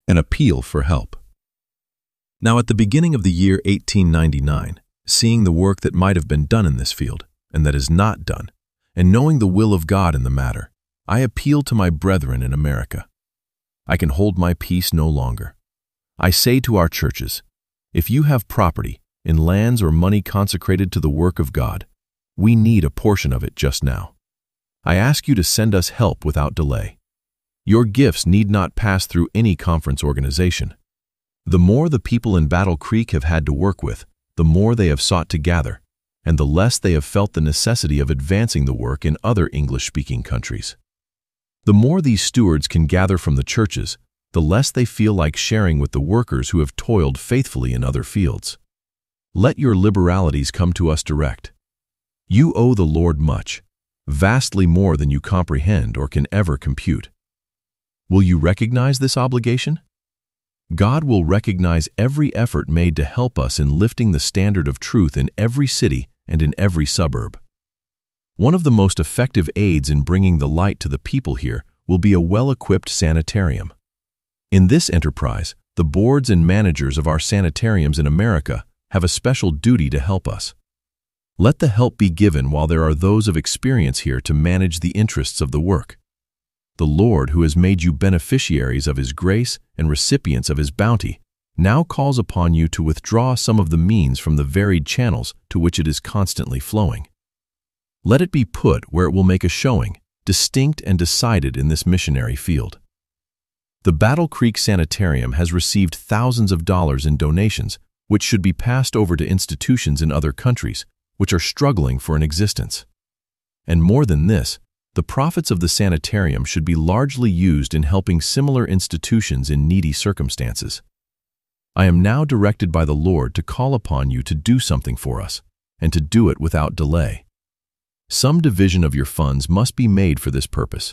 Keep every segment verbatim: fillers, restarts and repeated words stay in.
An appeal for help. Now, at the beginning of the year eighteen ninety-nine, seeing the work that might have been done in this field, and that is not done, and knowing the will of God in the matter, I appeal to my brethren in America. I can hold my peace no longer. I say to our churches, if you have property in lands or money consecrated to the work of God, we need a portion of it just now. I ask you to send us help without delay. Your gifts need not pass through any conference organization. The more the people in Battle Creek have had to work with, the more they have sought to gather, and the less they have felt the necessity of advancing the work in other English-speaking countries. The more these stewards can gather from the churches, the less they feel like sharing with the workers who have toiled faithfully in other fields. Let your liberalities come to us direct. You owe the Lord much, vastly more than you comprehend or can ever compute. Will you recognize this obligation? God will recognize every effort made to help us in lifting the standard of truth in every city and in every suburb. One of the most effective aids in bringing the light to the people here will be a well-equipped sanitarium. In this enterprise, the boards and managers of our sanitariums in America have a special duty to help us. Let the help be given while there are those of experience here to manage the interests of the work. The Lord, who has made you beneficiaries of His grace and recipients of His bounty, now calls upon you to withdraw some of the means from the varied channels to which it is constantly flowing. Let it be put where it will make a showing, distinct and decided in this missionary field. The Battle Creek Sanitarium has received thousands of dollars in donations, which should be passed over to institutions in other countries, which are struggling for an existence. And more than this, the profits of the sanitarium should be largely used in helping similar institutions in needy circumstances. I am now directed by the Lord to call upon you to do something for us, and to do it without delay. Some division of your funds must be made for this purpose.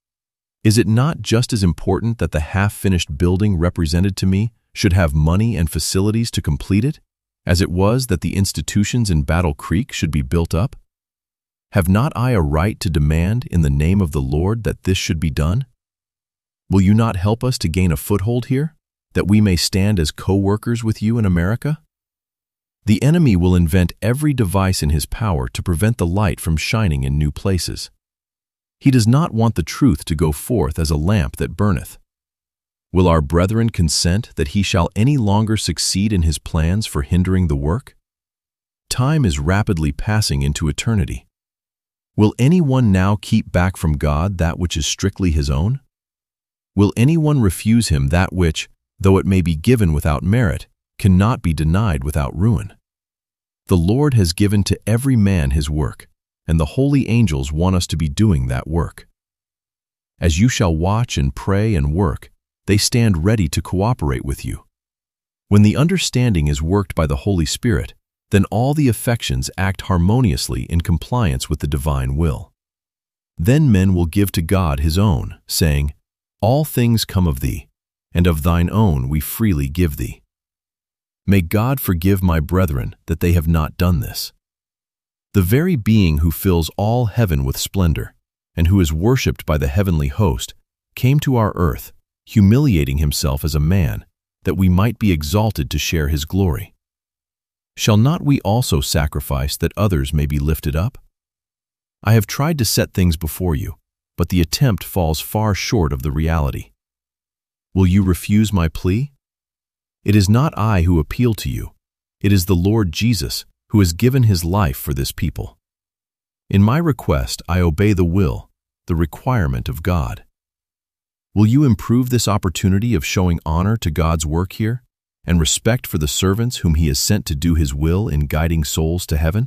Is it not just as important that the half-finished building represented to me should have money and facilities to complete it, as it was that the institutions in Battle Creek should be built up? Have not I a right to demand in the name of the Lord that this should be done? Will you not help us to gain a foothold here, that we may stand as co-workers with you in America? The enemy will invent every device in his power to prevent the light from shining in new places. He does not want the truth to go forth as a lamp that burneth. Will our brethren consent that he shall any longer succeed in his plans for hindering the work? Time is rapidly passing into eternity. Will anyone now keep back from God that which is strictly his own? Will anyone refuse him that which, though it may be given without merit, cannot be denied without ruin? The Lord has given to every man his work, and the holy angels want us to be doing that work. As you shall watch and pray and work, they stand ready to cooperate with you. When the understanding is worked by the Holy Spirit, then all the affections act harmoniously in compliance with the divine will. Then men will give to God his own, saying, all things come of thee, and of thine own we freely give thee. May God forgive my brethren that they have not done this. The very being who fills all heaven with splendor, and who is worshipped by the heavenly host, came to our earth, humiliating himself as a man, that we might be exalted to share his glory. Shall not we also sacrifice that others may be lifted up? I have tried to set things before you, but the attempt falls far short of the reality. Will you refuse my plea? It is not I who appeal to you. It is the Lord Jesus who has given his life for this people. In my request, I obey the will, the requirement of God. Will you improve this opportunity of showing honor to God's work here, and respect for the servants whom he has sent to do his will in guiding souls to heaven?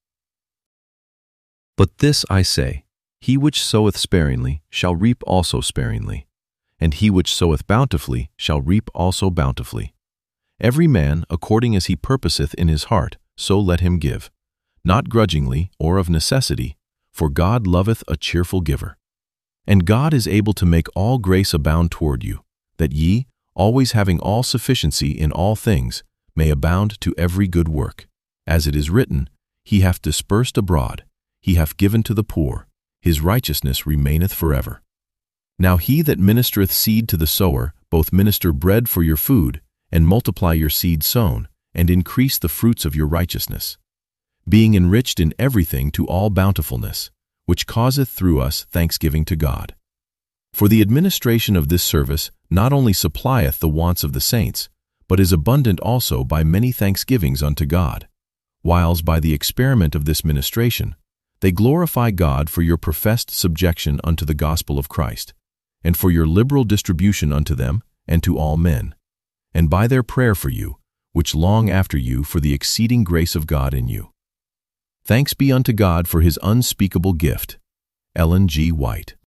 But this I say, he which soweth sparingly shall reap also sparingly, and he which soweth bountifully shall reap also bountifully. Every man according as he purposeth in his heart, so let him give, not grudgingly or of necessity, for God loveth a cheerful giver. And God is able to make all grace abound toward you, that ye, always having all sufficiency in all things, may abound to every good work. As it is written, he hath dispersed abroad, he hath given to the poor, his righteousness remaineth forever. Now he that ministereth seed to the sower both minister bread for your food, and multiply your seed sown, and increase the fruits of your righteousness, being enriched in everything to all bountifulness, which causeth through us thanksgiving to God. For the administration of this service not only supplieth the wants of the saints, but is abundant also by many thanksgivings unto God, whiles by the experiment of this ministration they glorify God for your professed subjection unto the gospel of Christ, and for your liberal distribution unto them and to all men, and by their prayer for you, which long after you for the exceeding grace of God in you. Thanks be unto God for his unspeakable gift. Ellen G. White.